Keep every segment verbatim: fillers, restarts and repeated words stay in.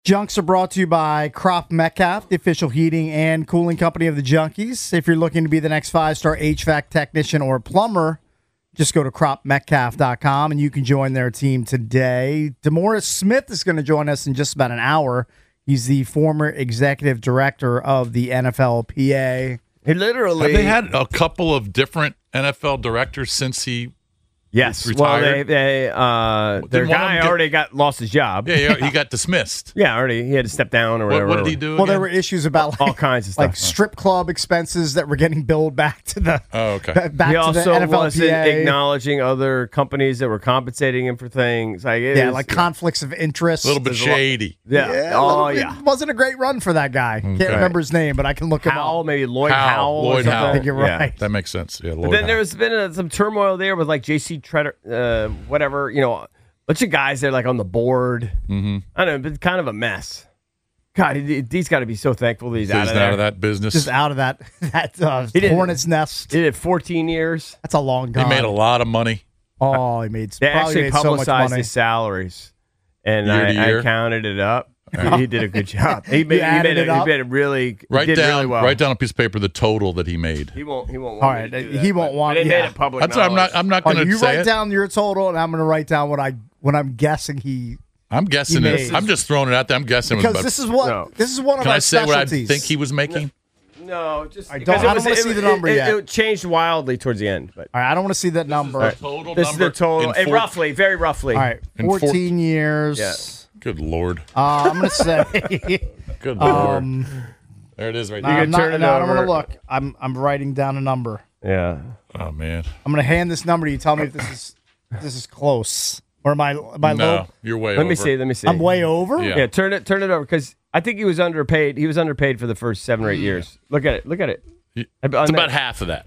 Junks are brought to you by Crop Metcalf, the official heating and cooling company of the Junkies. If you're looking to be the next five-star H V A C technician or plumber, just go to crop metcalf dot com and you can join their team today. DeMaurice Smith is going to join us in just about an hour. He's the former executive director of the N F L P A. He literally... Have they had a couple of different N F L directors since he Yes. retired? Well, they, they uh, their Didn't one of guy them get- already got lost his job. Yeah, yeah, he got dismissed. Yeah, already. He had to step down or What, whatever. what did he do Well, there again? were issues about like, All kinds of stuff. like strip club expenses that were getting billed back to the Oh, okay. ba- back He to the also N F L wasn't P A. acknowledging other companies that were compensating him for things. Like it Yeah, is- like conflicts of interest. A little bit There's a lot- shady. Yeah. Yeah, a oh, little bit- yeah. It wasn't a great run for that guy. Can't Okay. remember his name, but I can look him Howell, up. maybe Lloyd Howell, Howell. or Lloyd something. Howell. I think you're Yeah. right. That makes sense. Yeah, But Lloyd then Howell. there's been uh, some turmoil there with like J C Treader, uh, whatever, you know, a bunch of guys there like on the board. Mm-hmm. I don't know, but kind of a mess. God, he, he's got to be so thankful that he's, So out he's of out there. of that business. Just out of that that uh, He didn't- hornet's nest. He did it fourteen years. That's a long He time. made a lot of money. Oh, he made. They probably actually made so much publicized money. his salaries, and Year to I, year? I counted it up. He did a good job. He made, he added made, it a, he up? made it really. He Write did down, really well. write down a piece of paper the total that he made. He won't. He won't. Want All me right, to do he that, won't but- want- But they yeah. made it public. That's what I'm not. knowledge. I'm not Oh, going to you say write it. down your total, and I'm going to write down what I what I'm guessing he. I'm guessing He it. made- I'm just throwing it out there. I'm guessing it was Because about. this is what No. this is one of Can my I say what I specialties. think he was making? No, just I because don't- it I don't was- wanna it- see the it- number it, yet. It changed wildly towards the end, but All right, I don't want to see that number. Total this is the number total. in And four- roughly, very roughly. All right, In four- fourteen years. Yeah. Good Lord. Uh, I'm going to say. Good Lord. um, There it is right no, there. I'm can not, turn it no, I don't want over. to look. I'm I'm writing down a number. Yeah. Oh, man. I'm going to hand this number to you. Tell me if this is this is close or am I am I No, low? you're way Let over. me see. Let me see. I'm way over. Yeah. Yeah, turn it. Turn it over because I think he was underpaid. He was underpaid for the first seven or eight years. Look at it. Look at it. It's On that- about half of that.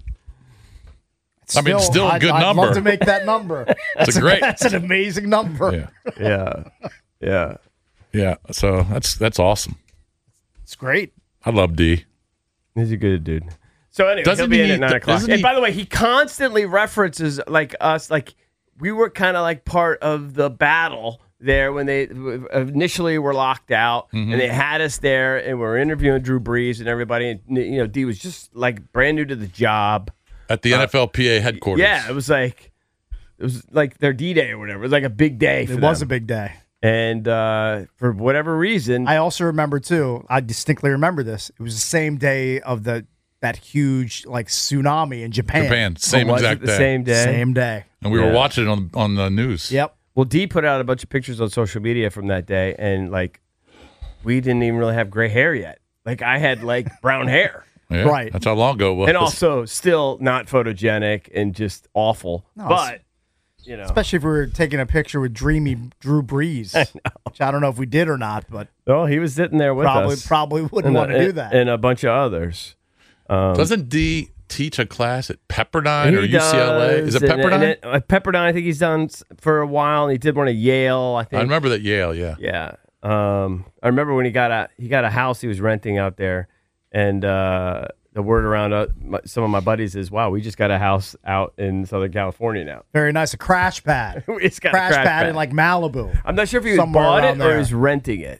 I mean, still a I'd- good I'd number. love to make that number. It's a great. That's an amazing number. Yeah. Yeah. Yeah. Yeah. So that's that's awesome. It's great. I love D. He's a good dude. So anyway, Doesn't he'll be in he- at nine o'clock. doesn't And he- by the way, he constantly references like us, like we were kind of like part of the battle there when they initially were locked out, Mm-hmm. and they had us there, and we were interviewing Drew Brees and everybody. And you know, D was just like brand new to the job. At the N F L P A headquarters. Yeah, it was like it was like their D Day or whatever. It was like a big day. For It was a them. big day. And uh, for whatever reason, I also remember too. I distinctly remember this. It was the same day of the that huge like tsunami in Japan. Japan. Same was exact it the day. same day? Same day. And we Yeah. were watching it on on the news. Yep. Well, D put out a bunch of pictures on social media from that day, and like, we didn't even really have gray hair yet. Like, I had like brown hair, Yeah, Right. That's how long ago it was. and also still not photogenic and just awful. No, but you know, Especially if we were taking a picture with dreamy Drew Brees, which I don't know if we did or not, but well, he was sitting there with probably us, probably wouldn't and, want to and- do that. and a bunch of others. Doesn't D teach a class at Pepperdine or He U C L A? Is it does, and- Pepperdine? and it- uh, Pepperdine, I think he's done s- for a while, and he did one at Yale. I think. I remember that Yale. Yeah. Yeah. Um, I remember when he got a he got a house he was renting out there, and uh, the word around uh, my, some of my buddies is, "Wow, we just got a house out in Southern California now." Very nice. A crash pad. It's got crash, a crash pad, pad in like Malibu. I'm not sure if he somewhere bought it around or there. was renting it.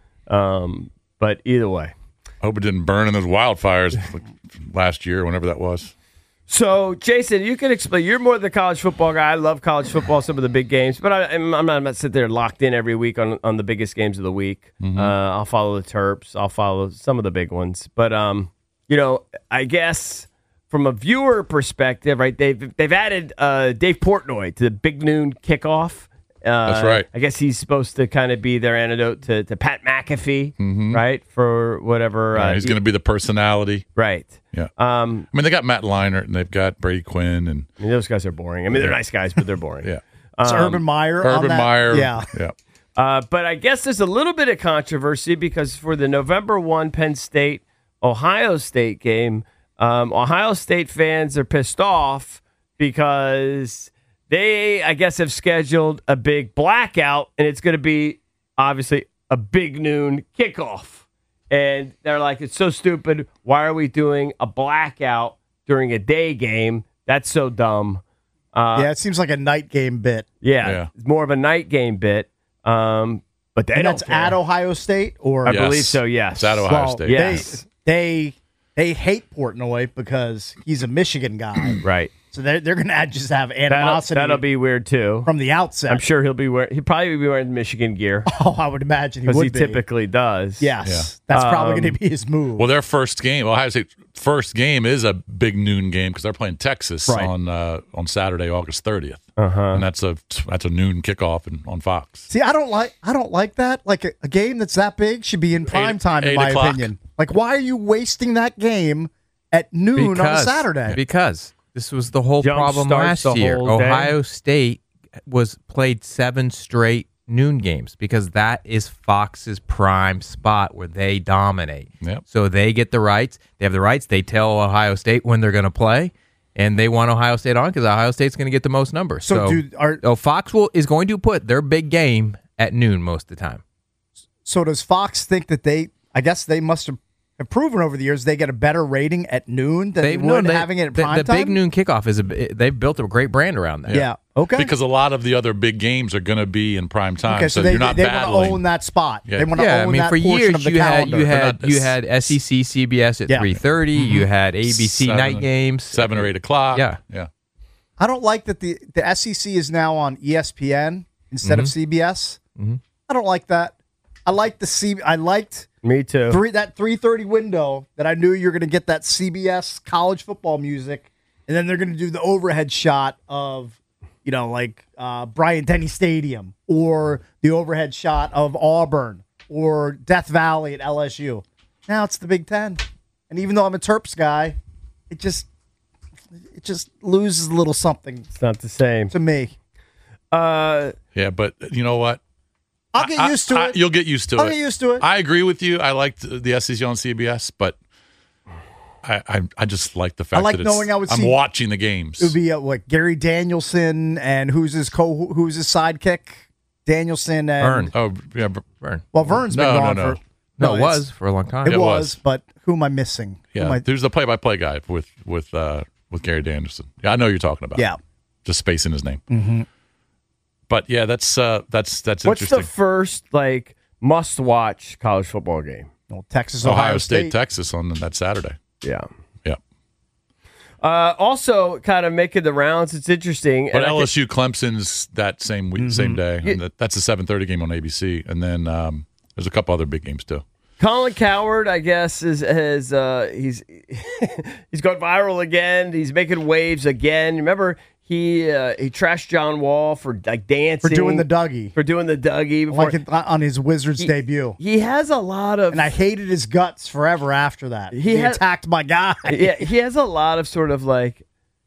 Um, but either way. Hope it didn't burn in those wildfires last year, whenever that was. So, Jason, you can explain. You're more the college football guy. I love college football, some of the big games, but I, I'm, I'm not, I'm not sitting there locked in every week on, on the biggest games of the week. Uh, I'll follow the Terps. I'll follow some of the big ones. But, um, you know, I guess from a viewer perspective, right, they've, they've added uh, Dave Portnoy to the Big Noon kickoff. Uh, That's right. I guess he's supposed to kind of be their antidote to, to Pat McAfee, right, for whatever. Yeah, uh, he's going to be the personality. Right. Yeah. Um, I mean, they got Matt Leinart and they've got Brady Quinn and I mean, those guys are boring. I mean, they're nice guys, but they're boring. yeah, It's Urban Meyer. on Urban that. Meyer. Yeah. yeah. Uh, but I guess there's a little bit of controversy because for the November first Penn State Ohio State game, um, Ohio State fans are pissed off because they, I guess, have scheduled a big blackout, and it's going to be obviously a big noon kickoff. And they're like, it's so stupid. Why are we doing a blackout during a day game? That's so dumb. Uh, Yeah, it seems like a night game bit. Yeah, Yeah. it's more of a night game bit. Um, But they and don't that's care. at Ohio State, or I Yes. believe so, yes. It's at Ohio well, State. Yes. they they they hate Portnoy because he's a Michigan guy, Right. so they're they're gonna just have That'll, animosity that'll be weird, too. from the outset. I'm sure he'll be wearing, he'll probably be wearing Michigan gear Oh, I would imagine he because would he be. typically does. Yes, Yeah. that's probably Um, going to be his move. Well, their first game, Ohio State's first game is a big noon game because they're playing Texas Right. on uh, on Saturday, August thirtieth, Uh-huh. and that's a that's a noon kickoff in, on Fox. See, I don't like I don't like that. Like a, a game that's that big should be in prime time, in eight my o'clock. opinion. Like, why are you wasting that game at noon on a Saturday? Because this was the whole Jump problem starts last the year. whole day. Ohio State was played seven straight noon games because that is Fox's prime spot where they dominate. Yep. So they get the rights. They have the rights. They tell Ohio State when they're going to play, and they want Ohio State on because Ohio State's going to get the most numbers. So, So, dude, are oh, Fox will is going to put their big game at noon most of the time. so does Fox think that they? I guess they must have, have proven over the years they get a better rating at noon than they They've would known they- having it at the, prime the time. big noon kickoff is a. They've built a great brand around that. Yeah. Okay. Because a lot of the other big games are going to be in prime time, okay, so, so, they you're not they want to battling. own that spot. Yeah. They want to Yeah, I own mean, that for portion years of the you had calendar. you had not- you had S E C, C B S at Yeah. three thirty. You had A B C Seven- night games, seven or eight o'clock. Yeah. yeah. I don't like that the the S E C is now on E S P N instead Mm-hmm. of C B S. I don't like that. I like the C. I liked Me too. three that three thirty window that I knew you're going to get that C B S college football music, and then they're going to do the overhead shot of, you know, like uh, Bryant Denny Stadium or the overhead shot of Auburn or Death Valley at L S U. Now it's the Big Ten, and even though I'm a Terps guy, it just it just loses a little something It's not the same. to me. Uh, Yeah, but you know what? I'll get I- used to I- it. You'll get used to I'll it. get used to it. I agree with you. I liked the S E C on C B S, but I I, I just like the fact like that it's, knowing I would I'm see- watching the games. It would be uh, like Gary Danielson and who's his co who's his sidekick? Danielson and Vern. oh yeah, Br- Vern. Well, Vern's been No, no, gone no. for No, it it's- was for a long time. It, It was, was. but who am I missing? Who am yeah. I- There's the play-by-play guy with with uh, with Gary Danielson. Yeah, I know who you're talking about. yeah. just spacing his name. Mm-hmm. But yeah, that's uh, that's that's what's interesting. the first like must-watch college football game? Well, Texas, Ohio, State, Texas on that Saturday. Yeah. Yeah, Uh, also, kind of making the rounds. It's interesting. but and I L S U Clemson's that same week, same day. Yeah. And that, that's a seven thirty game on A B C, and then um, there's a couple other big games too. Colin Coward, I guess, is has uh, he's he's gone viral again. He's making waves again. Remember, he uh, he trashed John Wall for like dancing for doing the Dougie, for doing the Dougie before. like it, on his Wizards he, debut. He has a lot of And I hated his guts forever after that. He He, had- attacked my guy. yeah, he has a lot of sort of like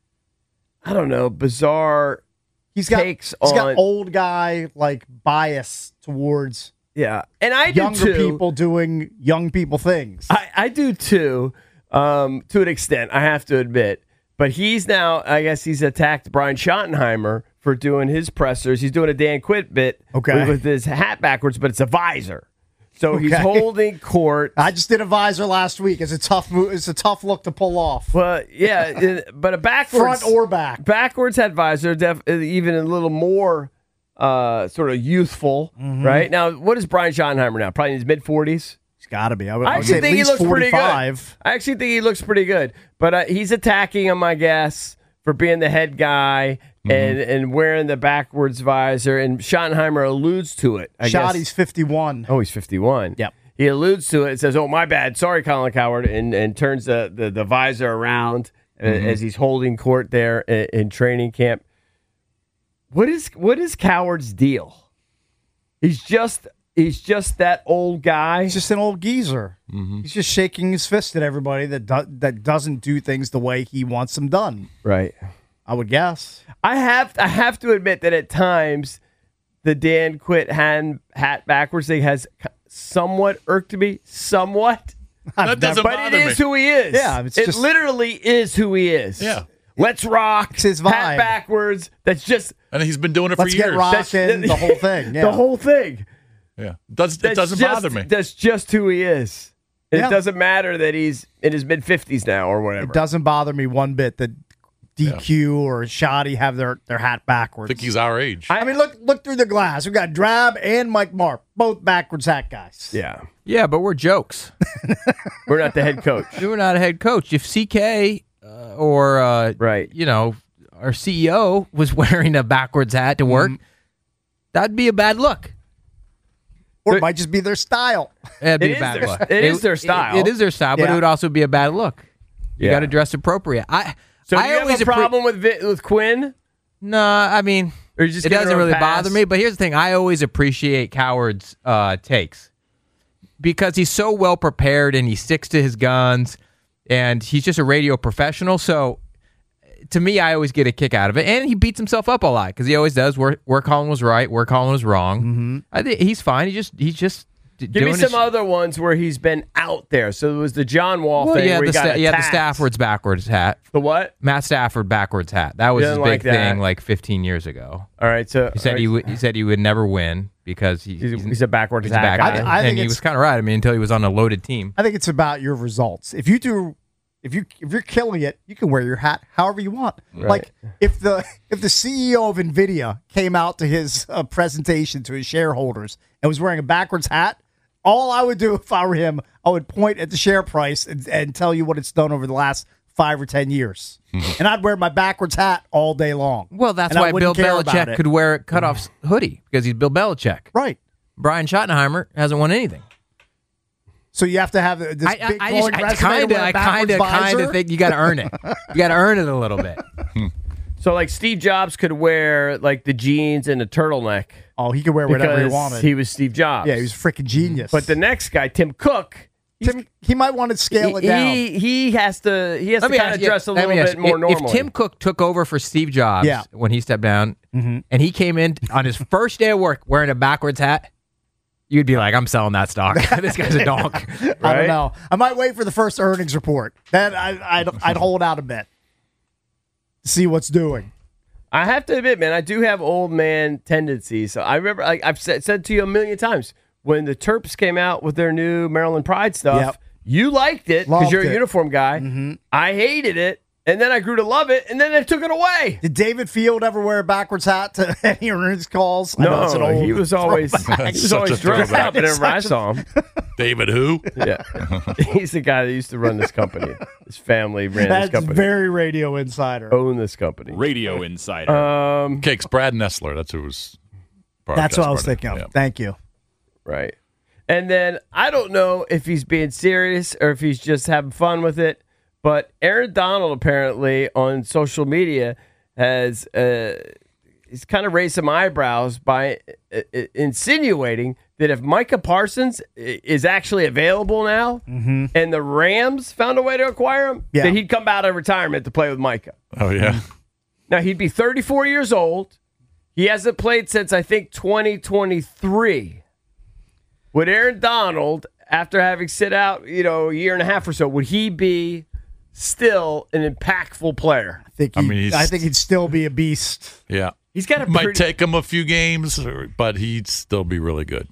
I don't know, bizarre He's got takes he's on got old guy like bias towards yeah, and I do younger too. people doing young people things. I, I do too, um, to an extent, I have to admit. But he's now, I guess he's attacked Brian Schottenheimer for doing his pressers. He's doing a Dan Quinn bit Okay. with, with his hat backwards, but it's a visor. So he's Okay. holding court. I just did a visor last week. It's a tough move. It's a tough look to pull off, Well, yeah, it- but a backwards. front or back. backwards hat visor, def, even a little more uh, sort of youthful, Mm-hmm. right? Now, what is Brian Schottenheimer now? Probably in his mid forties? He's got to be. I would, I I would say actually at think he least looks pretty good. forty-five. I actually think he looks pretty good. But uh, he's attacking him, I guess, for being the head guy and, and wearing the backwards visor. And Schottenheimer alludes to it. I Shotty's guess. fifty-one. Oh, he's fifty-one. Yep. He alludes to it and says, oh, my bad. Sorry, Colin Coward, and, and turns the, the, the visor around uh as he's holding court there in, in training camp. What is what is Coward's deal? He's just he's just that old guy. He's just an old geezer. He's just shaking his fist at everybody that do, that doesn't do things the way he wants them done. Right. I would guess. I have I have to admit that at times the Dan Quinn hand hat backwards thing has somewhat irked me, somewhat. That doesn't But it bother is me. who he is. Yeah, it's it just- literally is who he is. Yeah. Let's rock. It's his Hat vibe. backwards. That's just And he's been doing it Let's for get years. rocking. The whole thing. Yeah. the whole thing. Yeah, Does, it That's doesn't just, bother me. That's just who he is. It Yeah. doesn't matter that he's in his mid fifties now or whatever. It doesn't bother me one bit that D Q or Shoddy have their, their hat I backwards. think he's our age. I mean, look look through the glass. We got Drab and Mike Mark, both backwards hat guys. Yeah. Yeah, but we're jokes. We're not the head coach. We're not a head coach. If C K uh, or uh, Right. you know, our C E O was wearing a backwards hat to work, Mm-hmm. that'd be a bad look. Or it might just be their style. It'd be It a is bad their- look. it is their style. It, it is their style, but Yeah. it would also be a bad look. You Yeah. got to dress appropriate. I So do I you always have a appre- problem with Vi- with Quinn? No, I mean, Or you just it giving doesn't her a really pass? bother me. But here's the thing: I always appreciate Coward's uh, takes because he's so well prepared and he sticks to his guns, and he's just a radio professional. So, to me, I always get a kick out of it, and he beats himself up a lot because he always does. Where where Colin was right, where Colin was wrong. Mm-hmm. I think he's fine. He just he's just d- Give doing me some his, other ones where he's been out there. So it was the John Wall Well, thing yeah, where he the got sta- yeah, the attacked. Stafford's backwards hat. The what? Matt Stafford backwards hat. That was He his didn't big like that. thing like fifteen years ago. All right. So He said he would. He said he would never win because he, he's, he's a backwards he's a attack back guy. guy. I- I think and he it's- was kind of right. I mean, until he was on a loaded team. I think it's about your results. If you do, if you if you're killing it, you can wear your hat however you want. Like if the if the C E O of Nvidia came out to his uh, presentation to his shareholders and was wearing a backwards hat, all I would do if I were him, I would point at the share price and, and tell you what it's done over the last five or ten years, and I'd wear my backwards hat all day long. Well, that's And I why Bill wouldn't care about Belichick it. could wear a cutoff hoodie because he's Bill Belichick. Right. Brian Schottenheimer hasn't won anything. So you have to have this I, I, big I glowing just, I resume kind to of, wear a I backwards kind of, kind visor? of think you got to earn it. You got to earn it a little bit. So like Steve Jobs could wear like the jeans and a turtleneck Oh, he could wear whatever he because wanted. he was Steve Jobs. yeah, he was a freaking genius. But the next guy, Tim Cook, Tim, he might want to scale it he, down. he he has to he has to Let me kind ask of you- dress a let little me ask bit you, more if, normal. If Tim Cook took over for Steve Jobs Yeah. when he stepped down, and he came in on his first day of work wearing a backwards hat, you'd be like, "I'm selling that stock. This guy's a dog." I don't Right? know. I might wait for the first earnings report. Then I, I'd, I'd hold out a bit. See what's doing. I have to admit, man, I do have old man tendencies. So I remember, like I've said, said to you a million times, when the Terps came out with their new Maryland Pride stuff, Yep. you liked it because Loved you're a it. uniform guy. I hated it, and then I grew to love it, and then they took it away. Did David Field ever wear a backwards hat to any earnings calls? I know it's an No, old he was always he throwback. was Such always a dressed throwback. up whenever I saw him. David who? Yeah, he's the guy that used to run this company. His family ran this That's company, very Radio Insider. owned this company. Radio Insider. Um, Cakes. Brad Nessler. That's who was. That's what I was broadcast thinking of. partner. Thank you. Right. And then I don't know if he's being serious or if he's just having fun with it, but Aaron Donald apparently on social media has uh, he's kind of raised some eyebrows by uh, uh, insinuating that if Micah Parsons i- is actually available now and the Rams found a way to acquire him, Yeah. that he'd come out of retirement to play with Micah. Yeah. Oh yeah. Now, he'd be thirty-four years old. He hasn't played since, I think, twenty twenty-three. Would Aaron Donald, after having sit out, you know, a year and a half or so, would he be still an impactful player? I think, I he, mean, he's- I think he'd still be a beast. Yeah. He's got a Might pretty... take him a few games, or- but he'd still be really good.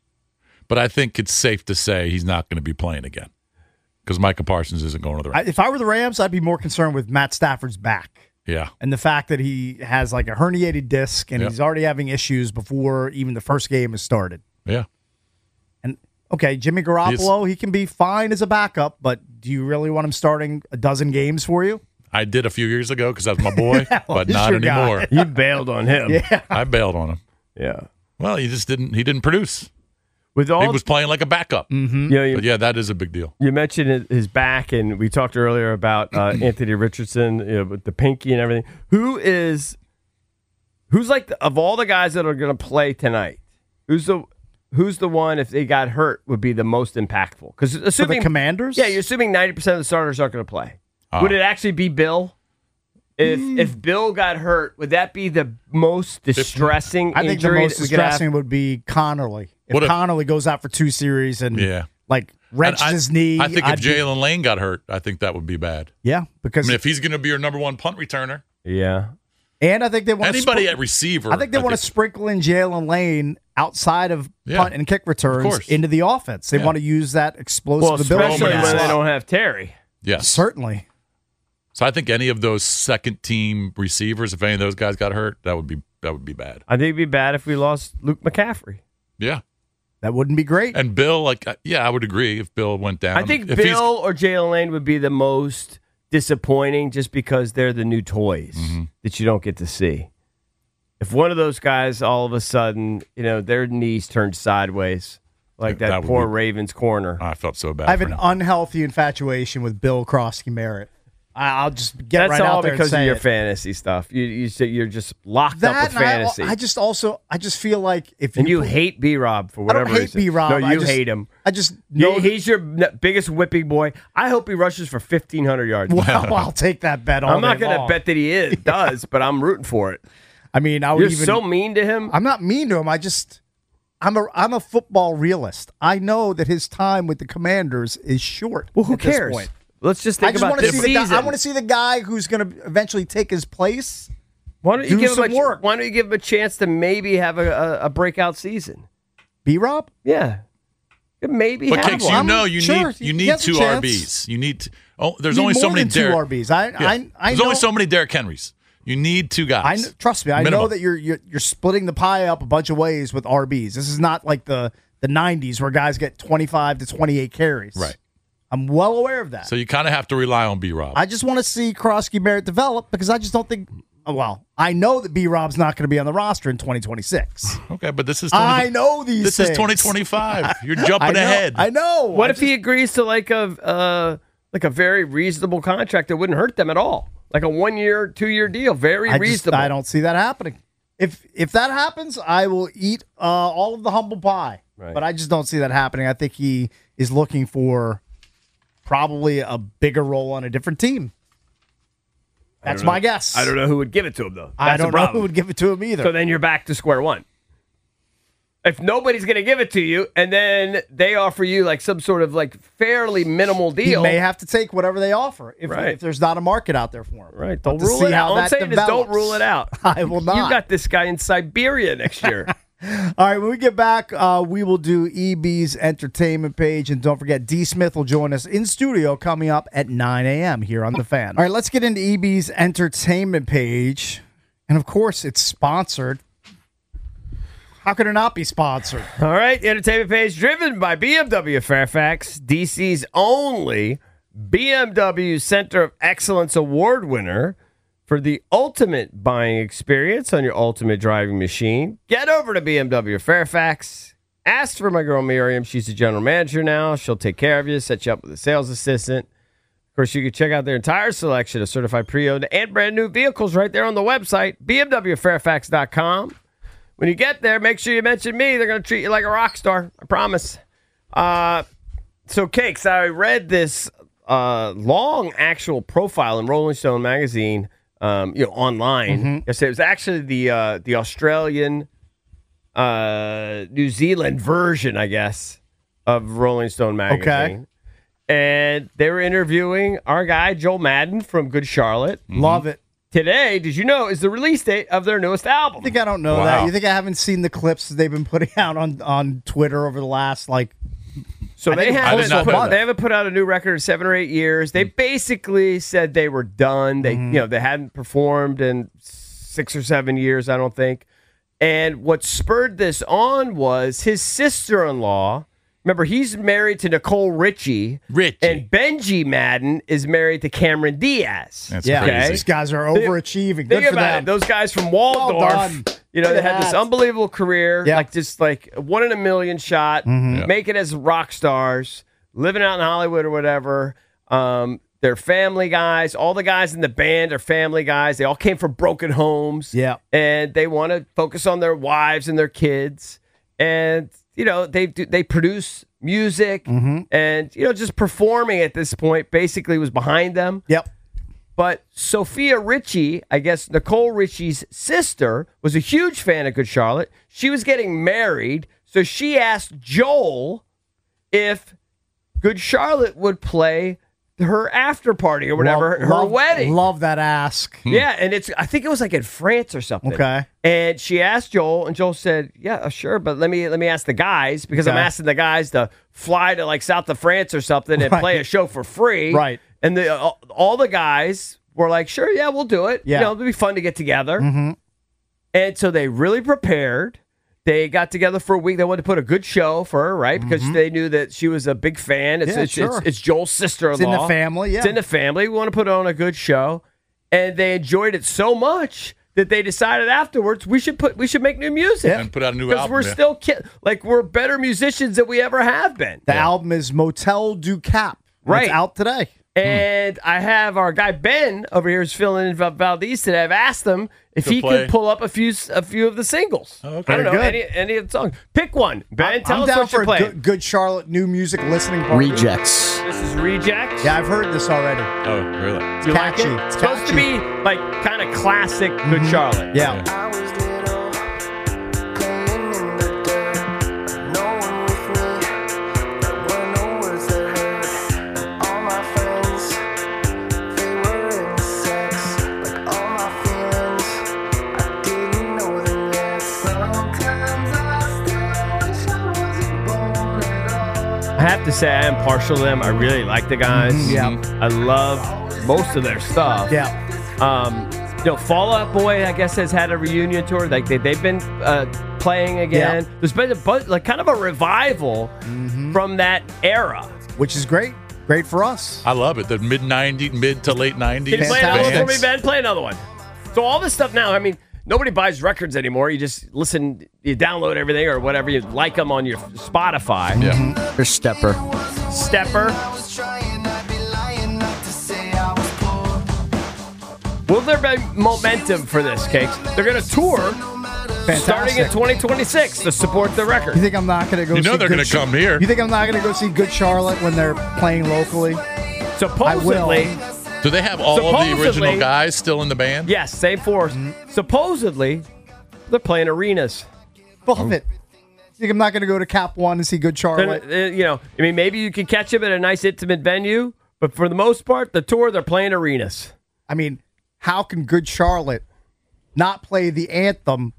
But I think it's safe to say he's not going to be playing again because Micah Parsons isn't going to the I, Rams. if I were the Rams, I'd be more concerned with Matt Stafford's back Yeah. and the fact that he has like a herniated disc and Yep. he's already having issues before even the first game has started. Yeah. And okay, Jimmy Garoppolo, he can be fine as a backup, but do you really want him starting a dozen games for you? I did a few years ago because that was my boy, but he's not your guy. anymore. You bailed on him. Yeah. I bailed on him. Yeah. Well, he just didn't. He didn't produce. With all, He was playing like a backup. you, know, you, But yeah, that is a big deal. you mentioned his- his back, and we talked earlier about uh, Anthony Richardson, you know, with the pinky and everything. Who is, who's like the, of all the guys that are going to play tonight? Who's the, who's the one if they got hurt would be the most impactful? Because For the assuming Commanders? yeah, you're assuming ninety percent of the starters aren't going to play. Would it actually be Bill? If if Bill got hurt, would that be the most distressing I think the injury most that we could have? distressing would be Connerly. If What if- Connerly goes out for two series and Yeah. like wrenched And I, his knee, I think I'd if be- Jalen Lane got hurt, I think that would be bad. yeah, I because mean, if he's going to be your number one punt returner, Yeah. and I think they want anybody to at receiver, I think they want to sprinkle in Jalen Lane outside of Yeah. punt and kick returns course. into the offense. They Yeah. want to use that explostive Well, ability. especially in when the they slot. don't have Terry. Yes. Certainly. So I think any of those second team receivers, if any of those guys got hurt, that would be that would be bad. I think it'd be bad if we lost Luke McCaffrey. Yeah. That wouldn't be great. And Bill, like, uh, yeah, I would agree if Bill went down. I think if he's- Bill or Jalen Lane would be the most disappointing just because they're the new toys Mm-hmm. that you don't get to see. If one of those guys all of a sudden, you know, their knees turned sideways, like Yeah, that, that would poor be- Ravens corner. I felt so bad. I have for an him. unhealthy infatuation with Bill Krosky Merritt. I- I'll just get That's right all out there because and of say your it. fantasy stuff. You you say you're just locked That up with and I- fantasy, I, just also I just feel like if and you put- hate B Rob for I whatever don't hate reason. B Rob. No, you I just, hate him. I just You- know he's your n- biggest whipping boy. I hope he rushes for fifteen hundred yards. well, I'll take that bet. All I'm not day going to long. bet that he is, does, but I'm rooting for it. I mean, I would You're even. so mean to him. I'm not mean to him. I just I'm a I'm a football realist. I know that his time with the Commanders is short. Well, who at this cares? point. Let's just I think just about want to this see the guy, season. I want to see the guy who's going to eventually take his place. Why don't you do give him some a, work. Why don't you give him a chance to maybe have a, a, a breakout season? B Rob. Yeah, maybe. But have Kicks, one. you I'm know you sure need you he need has a two chance. R Bs. You need. To, oh, there's Need only so more many than two Derek- R Bs. I Yeah. I I There's know, only so many Derrick Henrys. You need two I guys. kn- trust me. I know Minimum. that you're, you're you're splitting the pie up a bunch of ways with R Bs. This is not like the the nineties where guys get twenty-five to twenty-eight carries. Right. I'm well aware of that. So you kind of have to rely on B Rob. I just want to see Krosky Merritt develop because I just don't think. oh, Well, I know that B Rob's not going to be on the roster in twenty twenty-six. Okay, but this is twenty, I know these. this things. is twenty twenty-five. You're I jumping know, ahead. I know. What I if he agrees to like a uh, like a very reasonable contract that wouldn't hurt them at all, like a one year, two year deal, very I just- reasonable. I don't see that happening. If if that happens, I will eat uh, all of the humble pie. Right. But I just don't see that happening. I think he is looking for probably a bigger role on a different team. That's my guess. I don't know who would give it to him though. I That's the don't know problem. who would give it to him either. So then you're back to square one. If nobody's going to give it to you, and then they offer you like some sort of like fairly minimal he deal, may have to take whatever they offer if, Right. if there's not a market out there for him. right? But Don't to rule see it how out. All I'm that saying is don't develops, rule it out. I will not. You got this guy in Siberia next year. All right, when we get back, uh, we will do E B's entertainment page. And don't forget, D. Smith will join us in studio coming up at nine a.m. here on The Fan. All right, let's get into E B's entertainment page. And of course, it's sponsored. How could it not be sponsored? All right, the entertainment page driven by B M W Fairfax, D C's only B M W Center of Excellence Award winner for the ultimate buying experience on your ultimate driving machine. Get over to B M W Fairfax. Ask for my girl Miriam. She's the general manager now. She'll take care of you, set you up with a sales assistant. Of course, you can check out their entire selection of certified pre-owned and brand new vehicles right there on the website, B M W Fairfax dot com. When you get there, make sure you mention me. They're going to treat you like a rock star. I promise. Uh, so, Cakes, I read this uh, long actual profile in Rolling Stone magazine, um, you know, online. Mm-hmm. Yesterday. It was actually the uh, the Australian, uh, New Zealand version, I guess, of Rolling Stone magazine. Okay. And they were interviewing our guy, Joel Madden from Good Charlotte. Love it. Today, did you know, is the release date of their newest album? I think I don't know Wow. that. You think I haven't seen the clips that they've been putting out on, on Twitter over the last, like, So I they think I did haven't not put, know that. they haven't put out a new record in seven or eight years. They basically said they were done. They you know they hadn't performed in six or seven years, I don't think. And what spurred this on was his sister-in-law. Remember, he's married to Nicole Richie, Richie. and Benji Madden is married to Cameron Diaz. That's yeah, crazy. these guys are overachieving. Good Think for about them. it. Those guys from Well Waldorf, done. you know, Look they at had this that. unbelievable career, Yeah. like just like one in a million shot, Yeah. make it as rock stars, living out in Hollywood or whatever. Um, they're family guys. All the guys in the band are family guys. They all came from broken homes. Yeah. And they want to focus on their wives and their kids. And, you know, they do, they produce music and, you know, just performing at this point basically was behind them. Yep. But Sophia Richie, I guess Nicole Richie's sister, was a huge fan of Good Charlotte. She was getting married, so she asked Joel if Good Charlotte would play her after party or whatever, Love- her love- wedding. Love that ask. Yeah, and it's I think it was like in France or something. Okay. And she asked Joel, and Joel said, "Yeah, uh, sure, but let me let me ask the guys because I'm Okay. asking the guys to fly to like south of France or something and Right. play a show for free." Right. And the all, all the guys were like, sure, yeah, we'll do it. Yeah. You know, it'll be fun to get together. Mm-hmm. And so they really prepared. They got together for a week. They wanted to put a good show for her, right? Because Mm-hmm. they knew that she was a big fan. It's, Yeah, it's, sure. it's, it's Joel's sister-in-law. It's in the family, yeah. It's in the family. We want to put on a good show. And they enjoyed it so much that they decided afterwards we should put we should make new music. And put out a new Because album. we're yeah. still ki- like we're better musicians than we ever have been. The album is Motel du Cap. Right. It's out today. And I have our guy Ben over here who's filling in Val- Valdez today. I've asked him if To he play. could pull up a few a few of the singles. Oh, okay. I don't know Very any any of the songs. Pick one. Ben, tell I'm us down what for you're a playing. good, good Charlotte new music listening party. Rejects. This is Reject. Yeah, I've heard this already. Oh, really? You like catchy. it? It's supposed to catchy. be like kind of classic Good Charlotte. Yeah. I was little, playing in the dirt, no one with me. There were no words that hurt. All my friends, they were in sex. Like all my feelings, I didn't know them yet. Sometimes I still wish I wasn't born at all. I have to say I am partial to them. I really like the guys. Yeah. I love most of their stuff. Yeah. Um, you know, Fall Out Boy, I guess, has had a reunion tour. Like they, they've been uh, playing again. Yeah. There's been a bu- like kind of a revival from that era. Which is great. Great for us. I love it. The mid nineties, mid to late nineties. Can you play another one for me, Fantastic. Ben? Play another one. So all this stuff now, I mean, nobody buys records anymore. You just listen, you download everything or whatever. You like them on your Spotify. Yeah. There's Stepper. Stepper. was trying, I'd be lying not to say I was poor. Will there be momentum for this, Cakes? They're going to tour Fantastic. starting in twenty twenty-six to support the record. You think I'm not going to go You know see they're Good gonna Ch- come here. You think I'm not going to go see Good Charlotte when they're playing locally? Supposedly, Do they have all of the Supposedly- original guys still in the band? yes, same force. Supposedly, they're playing arenas. Love it. You think I'm not going to go to Cap One and see Good They're- Charlotte? uh, you know, I mean, maybe you can catch them at a nice intimate venue, but for the most part, the tour, they're playing arenas. I mean, how can Good Charlotte not play the anthem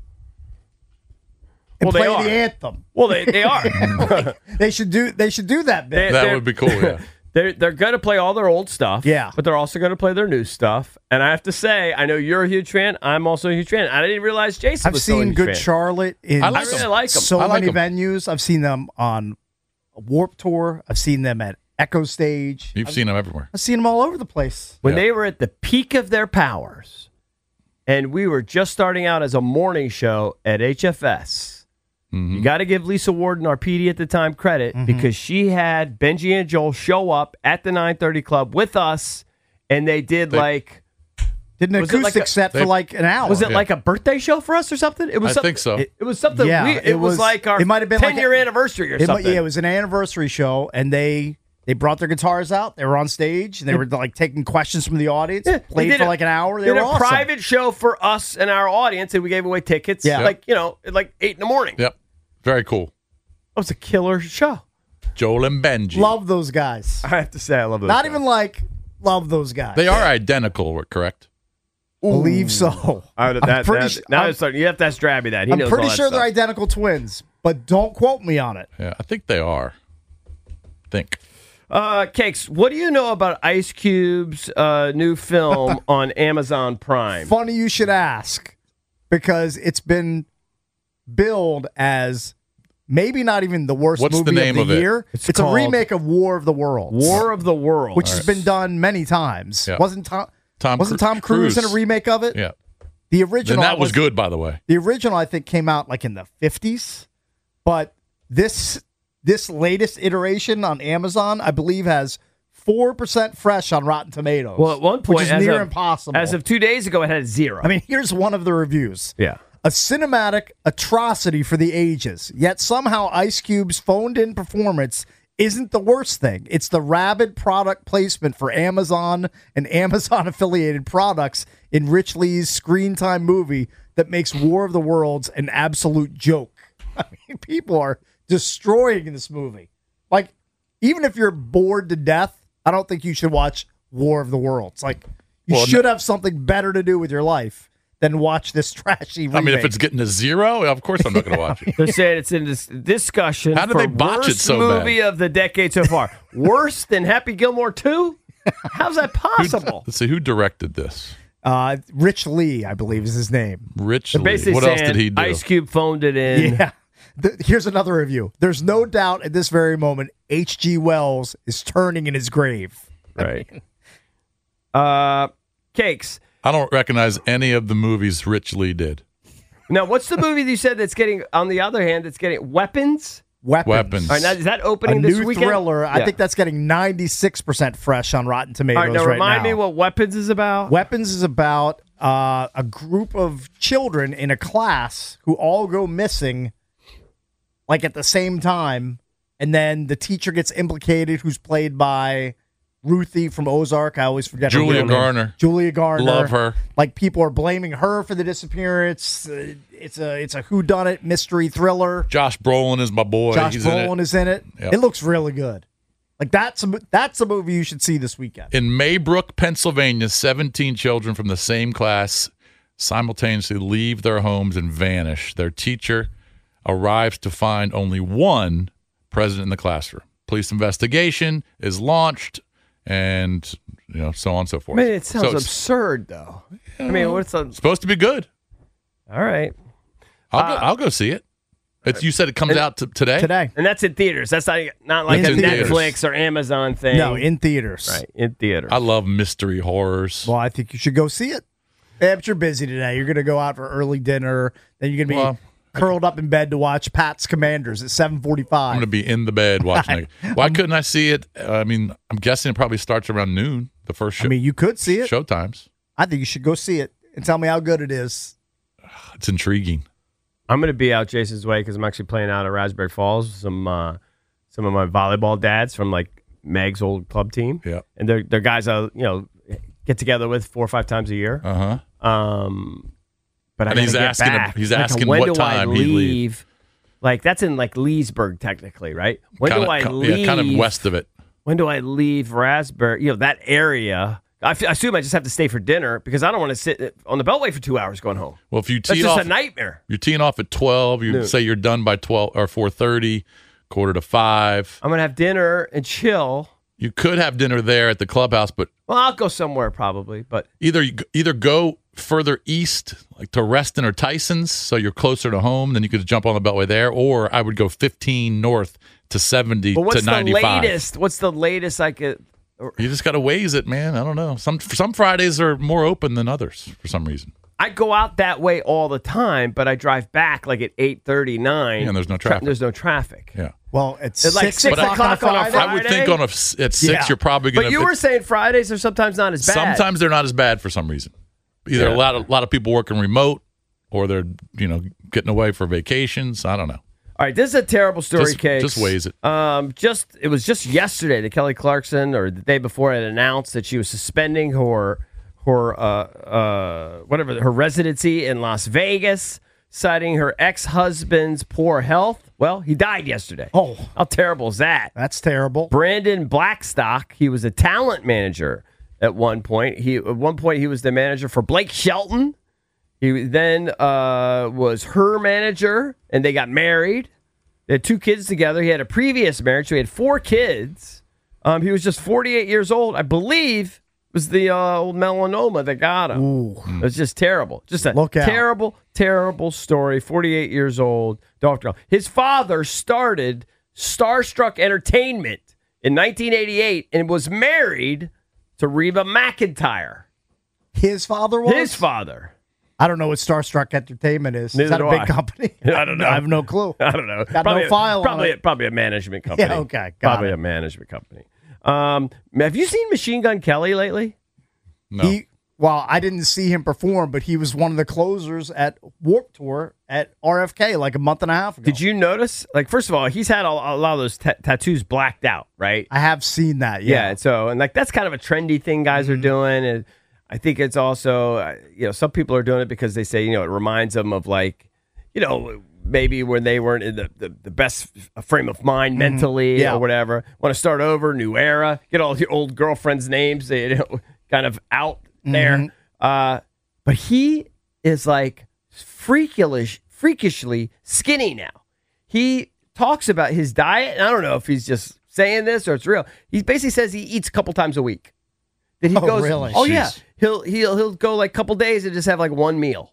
and Well, they play are. the anthem? Well, they, they are. They should do. They should do that bit. They- That they're- would be cool, yeah. They're they're going to play all their old stuff, Yeah. but they're also going to play their new stuff. And I have to say, I know you're a huge fan. I'm also a huge fan. I didn't realize Jason I've was so a seen huge Good fan. Charlotte in I like I really like 'em. so I like many 'em. venues. I've seen them on a Warp Tour. I've seen them at Echo Stage. You've seen them everywhere. I've seen them all over the place. When Yeah. they were at the peak of their powers, and we were just starting out as a morning show at H F S. Mm-hmm. You got to give Lisa Warden, our P D at the time, credit because she had Benji and Joel show up at the nine thirty Club with us, and they did They- like Did an Was it like acoustic a- set for they- like an hour. was it yeah. like a birthday show for us or something? It was. I something, think so. It, it was something. Yeah, we, it, it was, was- like our it might have been like ten year a- anniversary or It, something. mi- yeah, it was an anniversary show, and they they brought their guitars out. They were on stage, and they were like taking questions from the audience. Yeah, they played did for a- like an hour. They did were a awesome. private show for us and our audience, and we gave away tickets. Yeah. like you know, at like eight in the morning. Yep. Very cool. It was a killer show. Joel and Benji. Love those guys. I have to say, I love those. Not guys. even like love those guys. They are identical, correct? Believe so. I would- I'm that- pretty that- su- now I'm- it's starting, you have to ask Drabby that. He I'm knows pretty all that sure they're stuff. identical twins, but don't quote me on it. Yeah, I think they are. Think. Uh, Cakes, what do you know about Ice Cube's uh, new film on Amazon Prime? Funny you should ask, because it's been billed as maybe not even the worst What's the movie name of the of it? year. It's It's, a called remake of War of the Worlds, War of the Worlds. which has been done many times. Yeah. Wasn't Tom? Tom wasn't Cru- Tom Cruise, in a Cruise. remake of it? Yeah. The And original. that was good, by the way. The original, I think, came out like in the fifties, but this this latest iteration on Amazon, I believe, has four percent fresh on Rotten Tomatoes. Well, at one point, which is as near of, impossible. As of two days ago, it had zero. I mean, here's one of the reviews. yeah. A cinematic atrocity for the ages, yet somehow Ice Cube's phoned-in performance isn't the worst thing. It's the rabid product placement for Amazon and Amazon-affiliated products in Rich Lee's screen time movie that makes War of the Worlds an absolute joke. I mean, people are destroying this movie. Like, even if you're bored to death, I don't think you should watch War of the Worlds. Like, you Well, should have something better to do with your life than watch this trashy remake. I mean, if it's getting a zero, of course I'm not going to watch it. They're saying it's in this discussion. How did for they botch it worst so bad? movie of the decade so far. Worse than Happy Gilmore two? How's that possible? Let's see who directed this. Uh, Rich Lee, I believe, is his name. Rich They're Lee. basically What saying else did he do? Ice Cube phoned it in. Yeah. The, here's another review. There's no doubt at this very moment, H G. Wells is turning in his grave. Right. Uh, Cakes. I don't recognize any of the movies Rich Lee did. Now, what's the movie that you said that's getting, on the other hand, that's getting Weapons? Weapons. Weapons. All right, now, is that A opening this new weekend? thriller. I Yeah. think that's getting ninety-six percent fresh on Rotten Tomatoes All right, now right remind now. me what Weapons is about. Weapons is about uh, a group of children in a class who all go missing like at the same time, and then the teacher gets implicated, who's played by Ruthie from Ozark. I always forget her Julia real name. Garner. Julia Garner. Love her. Like, people are blaming her for the disappearance. Uh, it's a it's a whodunit mystery thriller. Josh Brolin is my boy. Josh He's Brolin in it. is in it. Yep. It looks really good. Like, that's a, that's a movie you should see this weekend. In Maybrook, Pennsylvania, seventeen children from the same class simultaneously leave their homes and vanish. Their teacher arrives to find only one present in the classroom. Police investigation is launched, and you know, so on and so forth. Man, it sounds So it's absurd, though. I mean, what's a, supposed to be good. all right. I'll Uh, go. I'll go see it. It's, you said it comes out t- today. Today. And that's in theaters. That's not, not like In a theaters. Netflix or Amazon thing. No, in theaters. right, in theaters. I love mystery horrors. Well, I think you should go see it. Yeah, but you're busy today. You're going to go out for early dinner. Then you're going to be Well, curled up in bed to watch Pat's Commanders at seven forty-five. I'm going to be in the bed watching it. Why couldn't I see it? I mean, I'm guessing it probably starts around noon. The first show. I mean, you could see it. show times. I think you should go see it and tell me how good it is. It's intriguing. I'm going to be out Jason's way because I'm actually playing out at Raspberry Falls with some uh, some of my volleyball dads from like Meg's old club team. Yeah. And they're, they're guys I you know get together with four or five times a year. Uh huh. Um, but I And he's gotta get asking him- back. he's Like, asking when what do I time he'd leave. leave? Like, that's in like Leesburg technically, right? When kind do I of, leave? Yeah, kind of west of it. When do I leave Raspberry? You know, that area. I, f- I assume I just have to stay for dinner because I don't want to sit on the Beltway for two hours going home. Well, if you That's tee just off, a nightmare. you're teeing off at twelve. You Noon. say you're done by twelve or four thirty, quarter to five. I'm gonna have dinner and chill. You could have dinner there at the clubhouse, but Well, I'll go somewhere probably, but either you, either go further east, like to Reston or Tyson's, so you're closer to home. Then you could jump on the Beltway there, or I would go fifteen north to seventy but what's to the ninety-five. latest? What's the latest I could? You just got to waze it, man. I don't know. Some some Fridays are more open than others for some reason. I go out that way all the time, but I drive back like at eight thirty nine. Yeah, and there's no traffic. There's no traffic. Yeah. Well, it's It's like six, six o'clock, o'clock on on a a Friday. I would think on a, at six, Yeah. you're probably going But to. you were saying Fridays are sometimes not as bad. Sometimes they're not as bad for some reason. Either Yeah. a lot of a lot of people working remote, or they're you know getting away for vacations. I don't know. All right, this is a terrible story, Just, Cakes. just waze it. Um, just it was just yesterday that Kelly Clarkson, or the day before, had announced that she was suspending her her uh, uh, whatever her residency in Las Vegas, citing her ex husband's poor health. Well, he died yesterday. Oh. How terrible is that? That's terrible. Brandon Blackstock, he was a talent manager at one point. He at one point he was the manager for Blake Shelton. He then uh, was her manager, and they got married. They had two kids together. He had a previous marriage, so he had four kids. Um, he was just forty-eight years old. I believe it was the uh, old melanoma that got him. Ooh. It was just terrible. Just a Look out. terrible, terrible story. forty-eight years old. Doctor. His father started Starstruck Entertainment in nineteen eighty-eight and was married to Reba McEntire. His father was? His father. I don't know what Starstruck Entertainment is. Neither is that a do big I. company? I don't know. I have no clue. I don't know. Got no a, file on probably, it. probably a management company. Yeah, okay, got Probably it. a management company. Um, have you seen Machine Gun Kelly lately? No. He, well, I didn't see him perform, but he was one of the closers at Warped Tour at R F K like a month and a half ago. Did you notice? Like, first of all, he's had a, a lot of those ta- tattoos blacked out, right? I have seen that. Yeah. Yeah. and so, and like that's kind of a trendy thing guys Mm-hmm. are doing, and I think it's also, uh, you know, some people are doing it because they say, you know, it reminds them of like, you know, maybe when they weren't in the, the, the best frame of mind mentally Mm-hmm. Yeah. or whatever. Want to start over, new era, get all your old girlfriends' names, you know, kind of out there. Mm-hmm. Uh, but he is like freakish, freakishly skinny now. He talks about his diet, and I don't know if he's just saying this or it's real. He basically says he eats a couple times a week. that he Oh, goes. really? Oh yeah, Jeez. he'll he'll he'll go like a couple days and just have like one meal.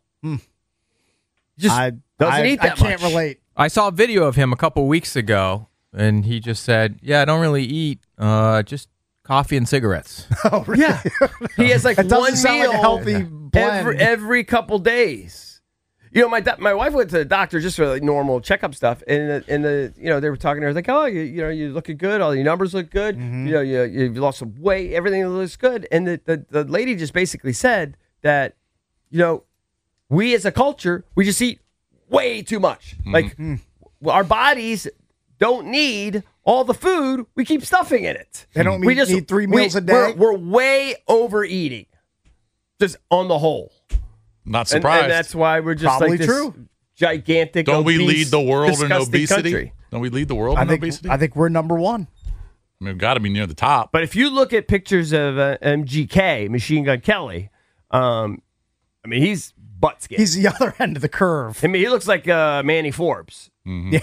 Just I doesn't I, eat I that can't much. relate. I saw a video of him a couple weeks ago, and he just said, "Yeah, I don't really eat, uh, just coffee and cigarettes." Oh, really? Yeah, he has like It doesn't one sound meal like a healthy blend. every every couple days. You know, my do- my wife went to the doctor just for like normal checkup stuff, and the, and the you know they were talking to her like, oh, you, you know, you're looking good, all your numbers look good, Mm-hmm. you know, you you lost some weight, everything looks good, and the, the the lady just basically said that, you know, we as a culture we just eat way too much, like our bodies don't need all the food, we keep stuffing in it. They don't we need- need three meals we- a day? We're, we're way overeating, just on the whole. Not And, surprised. and that's why we're just Probably like this true. gigantic. Don't we obese, lead the world in disgusting obesity? country. Don't we lead the world I in think obesity? I think we're number one. I mean, we've got to be near the top. But if you look at pictures of uh, M G K, Machine Gun Kelly, um, I mean he's butt skinny. He's the other end of the curve. I mean he looks like uh, Manny Forbes.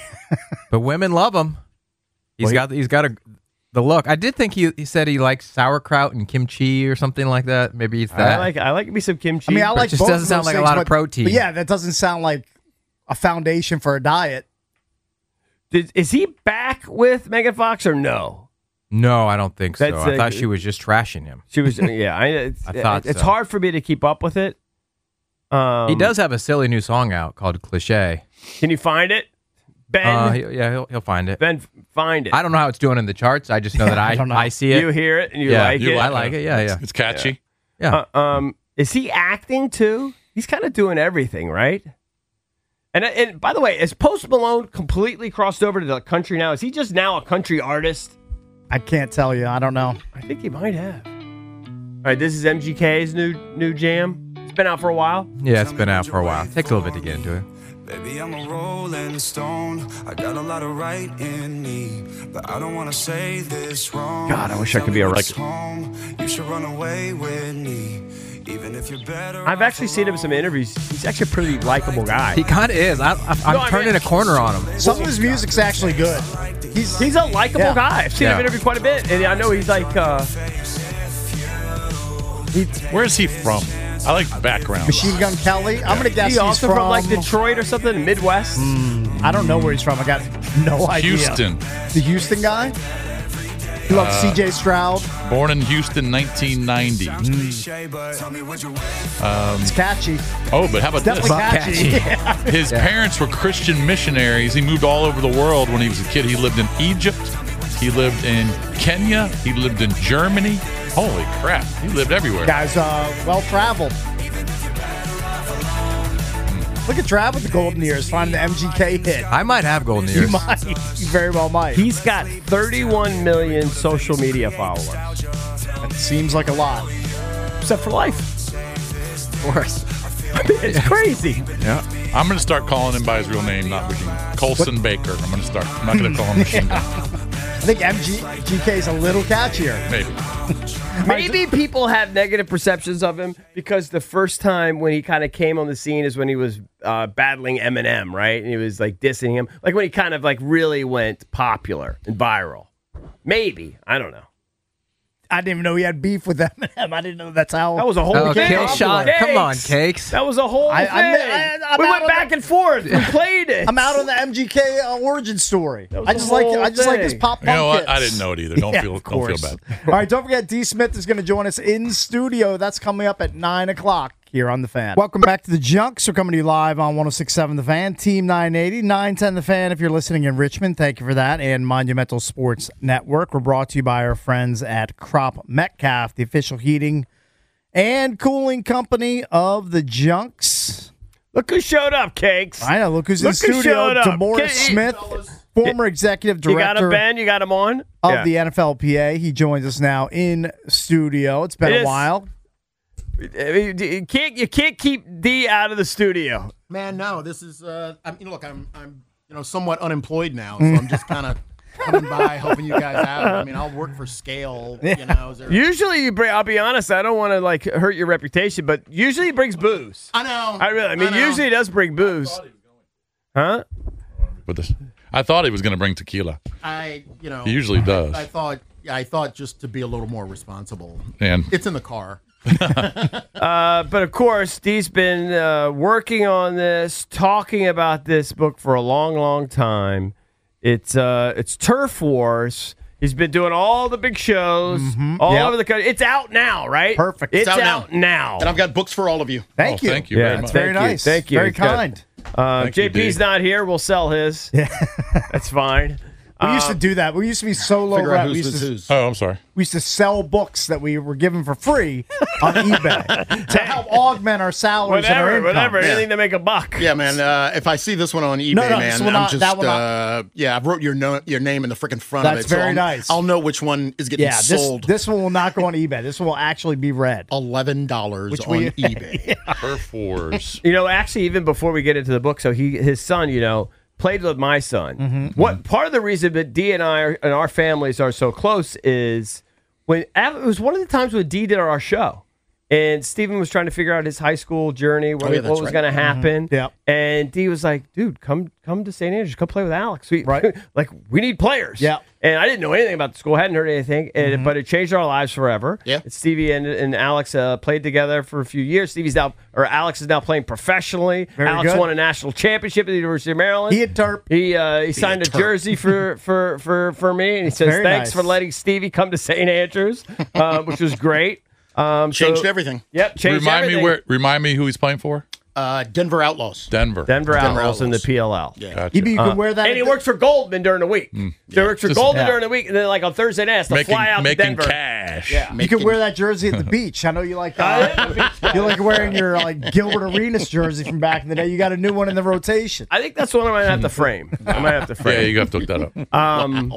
But women love him. He's Well, he- got he's got a the look. I did think he he said he likes sauerkraut and kimchi or something like that. Maybe it's that. I like I like me some kimchi. I mean, I But it like just both doesn't of sound those like a things, lot of but- protein. But yeah, that doesn't sound like a foundation for a diet. Did, is he back with Megan Fox or no? No, I don't think so. That's I a- thought she was just trashing him. She was yeah. I, it's, I thought it's so. hard for me to keep up with it. Um, He does have a silly new song out called "Cliche." Can you find it, Ben? Uh, he- yeah, he'll he'll find it. Ben, find it. I don't know how it's doing in the charts. I just know that I I don't know. I see it. You hear it and you Yeah, like you it. I like it. Yeah, It's, yeah, it's catchy. yeah. Uh, um, is he acting too? He's kind of doing everything, right? And and by the way, is Post Malone completely crossed over to the country now? Is he just now a country artist? I can't tell you. I don't know. I think he might have. All right, this is M G K's new new jam. It's been out for a while. Yeah, it's been out for a while. It takes a little bit to get into it. Baby, I'm a rolling stone. I got a lot of right in me, but I don't want to say this wrong. God, I wish I could be a like like. home. You should run away with me, even if you're better. I've actually seen him in some interviews. He's actually a pretty likable guy. He kind of is. I, I, I'm No, I turning mean- a corner on him. Some of his music's actually good. He's He's a likable Yeah. guy. I've seen him Yeah. interview quite a bit, and I know he's like. Uh, he, Where's he from? I like the background. Machine Gun Kelly. I'm gonna guess he he's also from, from like Detroit or something, Midwest. I don't know where he's from. I got no idea. Houston. The Houston guy. He loves C J Stroud. Born in Houston, nineteen ninety. It's catchy. Oh, but how about Definitely this? catchy. catchy. His parents were Christian missionaries. He moved all over the world when he was a kid. He lived in Egypt. He lived in Kenya. He lived in Germany. Holy crap. He lived everywhere. Guy's uh, well traveled. Look at Trav with the golden years, finding the M G K hit. I might have golden You ears. might. You very well might. He's got thirty-one million social media followers, That seems like a lot. except for life. Of course. It's crazy. Yeah. I'm going to start calling him by his real name, not Machine Gun. Colson Baker. I'm going to start. I'm not going to call him Machine Gun. I think M G K is a little catchier. Maybe. Maybe people have negative perceptions of him because the first time when he kind of came on the scene is when he was uh, battling Eminem, right? And he was like dissing him, like when he kind of like really went popular and viral. Maybe, I don't know. I didn't even know he had beef with Eminem. I didn't know that's how. That was a whole Oh, thing. kill shot. Cakes. Come on, Cakes. That was a whole I- thing. I admit- I- I'm we out went on back the- and forth. We played it. I'm out on the M G K uh, origin story. was I the just like whole I just like his thing. pop You punk know what? hits. I didn't know it either. Don't Yeah, feel of don't feel course. bad. All right, don't forget D Smith is going to join us in studio. That's coming up at nine o'clock here on The Fan. Welcome back to the Junks. We're coming to you live on one oh six point seven The Fan, Team nine eighty, nine ten The Fan if you're listening in Richmond. Thank you for that. And Monumental Sports Network. We're brought to you by our friends at Crop Metcalf, the official heating and cooling company of the Junks. Look who showed up, Cakes. I know. Look who's Look in who studio. showed up. DeMaurice Get- Smith, former executive You got him, director Ben? You got him on? of Yeah. the N F L P A. He joins us now in studio. It's been It a is- while. You can't, you can't keep D out of the studio. Man, no. This is. Uh, I mean, look, I'm, I'm, you know, somewhat unemployed now, so I'm just kind of coming by, helping you guys out. I mean, I'll work for scale. You know, is there, Usually, you bring. I'll be honest. I don't want to like hurt your reputation, but usually he brings booze. I know. I really. I mean, know. usually he does bring booze. Huh? With this, I thought he was going to bring tequila. I, you know, He usually does. I thought, yeah, I thought just to be a little more responsible. And It's in the car. Uh, but of course, Dee's been uh, working on this, talking about this book for a long, long time. It's uh, it's Turf Wars. He's been doing all the big shows all Yep. over the country. It's out now, right? Perfect. It's, It's out out, now. And I've got books for all of you. Thank oh, you. thank you Yeah, very it's much. Very Thank you. nice. Thank you. Very It's got- kind. Uh, Thank you, J P's Dee. not here. We'll sell his. Yeah. That's fine. We used to do that. We used to be so low Figure out rent. We who's used who's to, who's. Oh, I'm sorry. we used to sell books that we were given for free on eBay to help augment our salaries and our Whatever, income. whatever. Yeah. Anything to make a buck. Yeah, man. Uh, if I see this one on eBay, No, no, man, this one I'm not- just that one not- uh, yeah. I've wrote your no, your name in the freaking front That's of it. so very I'll- nice. I'll know which one is getting Yeah, this, sold. this one will not go on eBay. This one will actually be read. Eleven dollars Which on we- eBay. Turf Wars. You know, actually, even before we get into the book, so he, his son, you know, played with my son. Mm-hmm. What part of the reason that Dee and I are, and our families are so close is when it was one of the times when Dee did our show, and Stephen was trying to figure out his high school journey, what, Oh, yeah, what that's was right. going to happen. Yep. And Dee was like, "Dude, come come to Saint Andrews, come play with Alex. We, Right. like we need players." Yep. And I didn't know anything about the school, hadn't heard anything, and, but it changed our lives forever. Yeah. And Stevie and, and Alex uh, played together for a few years. Stevie's now, or Alex is now playing professionally. Very Alex good. won a national championship at the University of Maryland. He had Terp. He uh, he signed a had Terp. jersey for, for, for, for me, and he says very thanks nice. for letting Stevie come to Saint Andrews, um, which was great. Um, Changed so- everything. Yep, changed Remind everything. me where. Remind me who he's playing for. Uh, Denver Outlaws. Denver. Denver Denver Outlaws in the Outlaws. P L L. Yeah. Gotcha. You, you can wear that. And at he the- works for Goldman during the week. So he works for Just- Goldman Yeah. during the week, and then like on Thursday night, has to making fly out to making Denver. cash. Yeah. You can wear that jersey at the beach. I know you like that. You like wearing your like Gilbert Arenas jersey from back in the day. You got a new one in the rotation. I think that's one I might have to frame. I might have to frame. Yeah, you have to look that up. Um,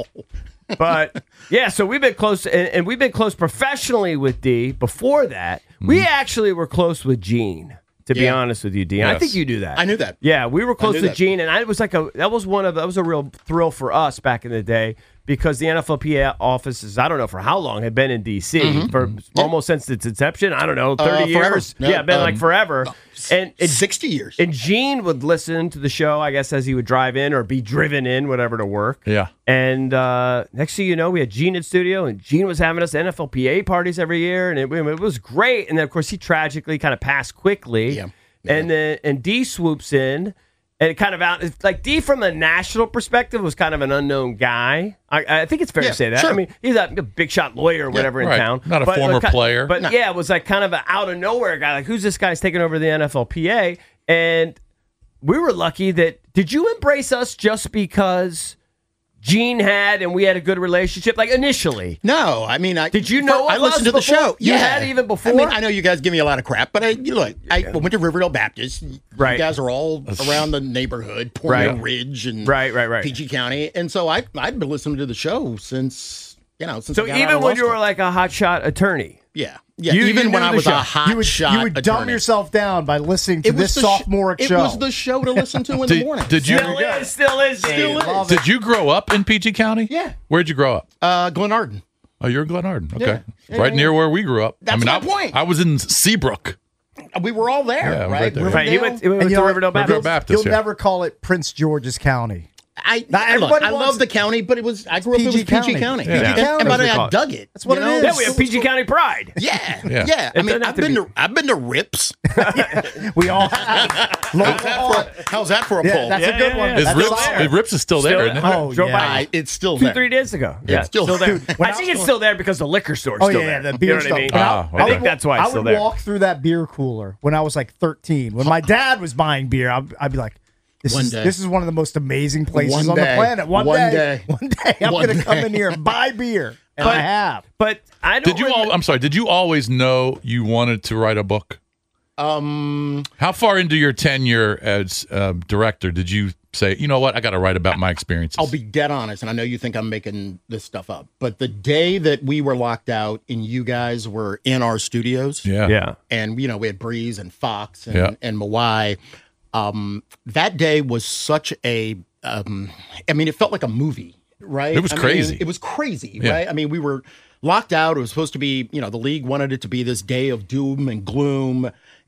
but yeah, so we've been close, and, and we've been close professionally with Dee. Before that, we actually were close with Gene. To be Yeah. honest with you, Dee, I Yes. think you do that. I knew that. Yeah, we were close knew with that. Gene, and I was like a that was one of that was a real thrill for us back in the day because the N F L P A offices, I don't know for how long, had been in D C for almost since its inception. I don't know, thirty Uh, forever. years. Yeah, Yeah, been um, like forever. And it, Sixty years. and Gene would listen to the show, I guess, as he would drive in or be driven in, whatever, to work. Yeah. And uh, next thing you know, we had Gene in studio, and Gene was having us N F L P A parties every year, and it, it was great. And then, of course, he tragically kind of passed quickly. Yeah. And then and Dee swoops in, and it kind of out it's like Dee from a national perspective was kind of an unknown guy. I, I think it's fair Yeah, to say that. sure. I mean, he's a, a big shot lawyer or whatever in right. town, Not a But- former but ki- player. But No. yeah, it was like kind of an out of nowhere guy. Like, who's this guy's taking over the N F L P A? And we were lucky that. Did you embrace us just because Gene had and we had a good relationship? Like initially, No, I mean, I Did you know I of listened us to the before? show. You yeah. had even before? I mean, I know you guys give me a lot of crap, but I, you know, I went to Riverdale Baptist. Right. You guys are all around the neighborhood, Point Right. Ridge and Right, right, right. P G County, and so I I'd been listening to the show since you know since. so I got out even of when law you were school. like a hotshot attorney, yeah, yeah, You- even you when knew I the was show. a hot You would shot, you would dumb attorney. yourself down by listening to It was this the sh- sophomoric it show. was the show to listen to in the Did, morning. did you still is, still is, Gene. Still is. Love it. did you grow up in P G County? Yeah. Where'd you grow up? Uh, Glenarden. Oh, you're in Glen Arden. Okay. Yeah. It's right near where we grew up. I That's mean, my I, point. I was in Seabrook. We were all there, Yeah, right? right there. Right, he went, he went And you to know, Riverdale Riverdale Baptist. Baptist. You'll yeah. never call it Prince George's County. I, Not look, everybody I wants- love the county, but it was I grew up. P G It was P G County. County, P G And- County. and by the way, That's what we I call it. dug it. That's what you it know? is. Yeah, we have P G County pride. Yeah, Yeah. yeah. I It mean, doesn't have I've to been be- to I've been to Rips. We all have. How's that for a, how's that for a Yeah, poll? that's Yeah, a good yeah, one. yeah. Is That's Rips, solid. is Rips is still, Still there, there. isn't it? Oh, Joe yeah. Biden. I, it's still Two, there. three days ago. Yeah, still still there. there. when I I think was it's still there because the liquor store's Oh still yeah, there. the beer you know stuff. what I mean? But I- Ah, I okay. I think would- that's why I it's would still there. walk through that beer cooler when I was like thirteen. When my dad was buying beer, I'd, I'd be like, "This One is day. this is one of the most amazing places One on the day. planet." One, One day, day. one day, I'm One going to come day. in here and buy beer, and But- I have. But I don't. Did you all? remember- I'm sorry. Did you always know you wanted to write a book? Um, How far into your tenure as uh, director did you say, you know what, I got to write about my experiences? I'll be dead honest, and I know you think I'm making this stuff up, but the day that we were locked out and you guys were in our studios, yeah, Yeah. and you know we had Breeze and Fox and, Yeah. and Mawai, um, that day was such a, um, I mean, it felt like a movie, right? It was I mean, crazy. it was crazy, Yeah. right? I mean, we were locked out. It was supposed to be, you know, the league wanted it to be this day of doom and gloom.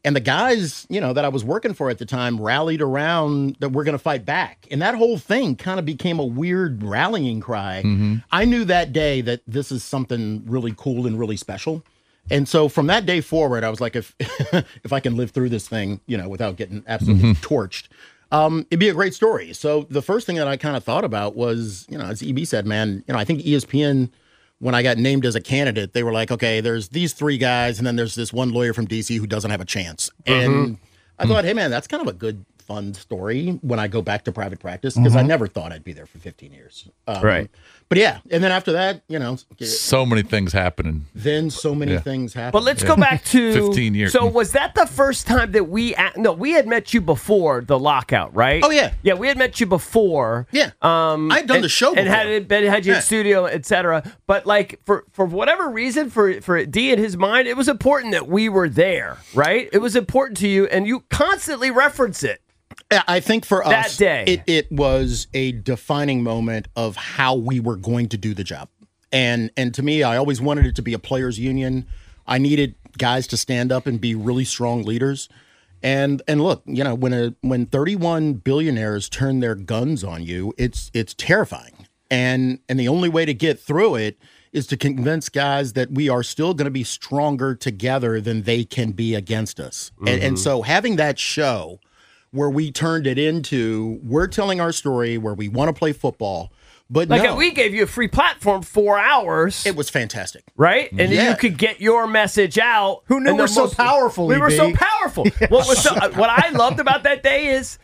And the guys, you know, that I was working for at the time rallied around that we're going to fight back. And that whole thing kind of became a weird rallying cry. Mm-hmm. I knew that day that this is something really cool and really special. And so from that day forward, I was like, if if I can live through this thing, you know, without getting absolutely Mm-hmm. torched, um, it'd be a great story. So the first thing that I kind of thought about was, you know, as E B said, man, you know, I think E S P N, when I got named as a candidate, they were like, okay, there's these three guys, and then there's this one lawyer from D C who doesn't have a chance. And I thought, hey, man, that's kind of a good, fun story when I go back to private practice, because I never thought I'd be there for fifteen years. Um, Right. But yeah, and then after that, you know, So many things happening. then so many Yeah. things happen. But let's go back to fifteen years. So was that the first time that we? a- No, we had met you before the lockout, right? Oh, yeah. yeah, we had met you before. Yeah. um, I'd done and- the show and had before. it been had you Yeah. in studio, et cetera. But like for for whatever reason, for for D in his mind, it was important that we were there, right? It was important to you, and you constantly reference it. Yeah, I think for That us, day. it it was a defining moment of how we were going to do the job. And and to me, I always wanted it to be a players' union. I needed guys to stand up and be really strong leaders. And and look, you know, when a when thirty-one billionaires turn their guns on you, it's it's terrifying. And and the only way to get through it is to convince guys that we are still going to be stronger together than they can be against us. And, and so having that show where we turned it into we're telling our story where we want to play football, but Like no, we gave you a free platform, four hours. it was fantastic. Right? And Yeah. you could get your message out. Who knew And the we're so powerful, We were E B? so powerful. What was so, what I loved about that day is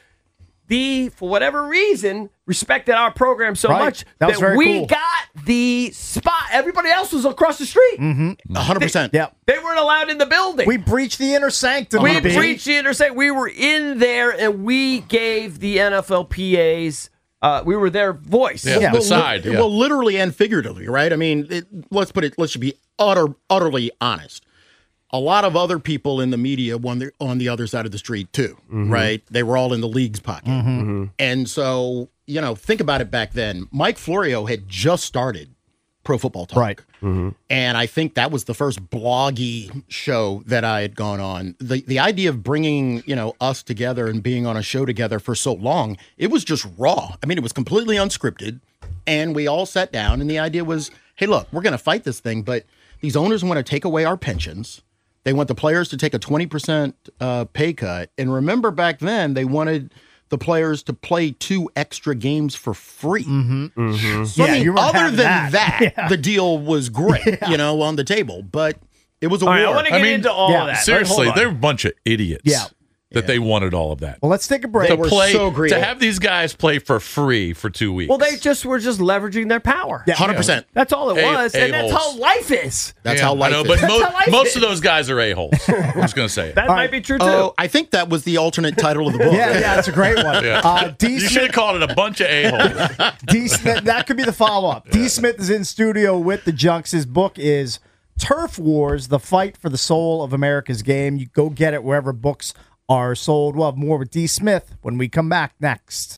the, for whatever reason, respected our program so Right. much That was very we cool. got the spot. Everybody else was across the street. A hundred percent. Yep. They weren't allowed in the building. We breached the inner sanctum. we E B. preached the intersect. We were in there, and we gave the N F L P As. Uh, we were their voice. Yeah, Yeah. the Well, side. li- Yeah. well, literally and figuratively, right? I mean, it, let's put it. Let's be utter, utterly honest. A lot of other people in the media won the, on the other side of the street too, right? They were all in the league's pocket, and so you know, think about it. Back then, Mike Florio had just started Pro Football Talk, Right. and I think that was the first bloggy show that I had gone on. the The idea of bringing you know us together and being on a show together for so long, it was just raw. I mean, it was completely unscripted, and we all sat down, and the idea was, hey, look, we're going to fight this thing, but these owners want to take away our pensions. They want the players to take a twenty percent uh, pay cut. And remember back then, they wanted the players to play two extra games for free. Mm-hmm. So, Yeah, I mean, you weren't other having than that. that, Yeah. the deal was great, you know, on the table. But it was a All right, I war. want to I get mean, into all yeah, of that. Seriously, Hold on. they're a bunch of idiots. Yeah. That they wanted all of that. Well, let's take a break. They to were play so greedy. to have these guys play for free for two weeks. Well, they just were just leveraging their power. Yeah. one hundred percent. That's all it A- was, and that's a-holes. how life is. That's Yeah, how life I know, is. but That's mo- how life most is. of those guys are a holes. I'm just gonna say it. That All might right. be true too. Oh, I think that was the alternate title of the book. Yeah, yeah, it's a great one. Yeah. Uh, D. You should Smith, have called it a bunch of a holes. D. Smith, that could be the follow up. D. Smith is in studio with the Junks. His book is Turf Wars: The Fight for the Soul of America's Game. You go get it wherever books are sold. We'll have more with D. Smith when we come back next.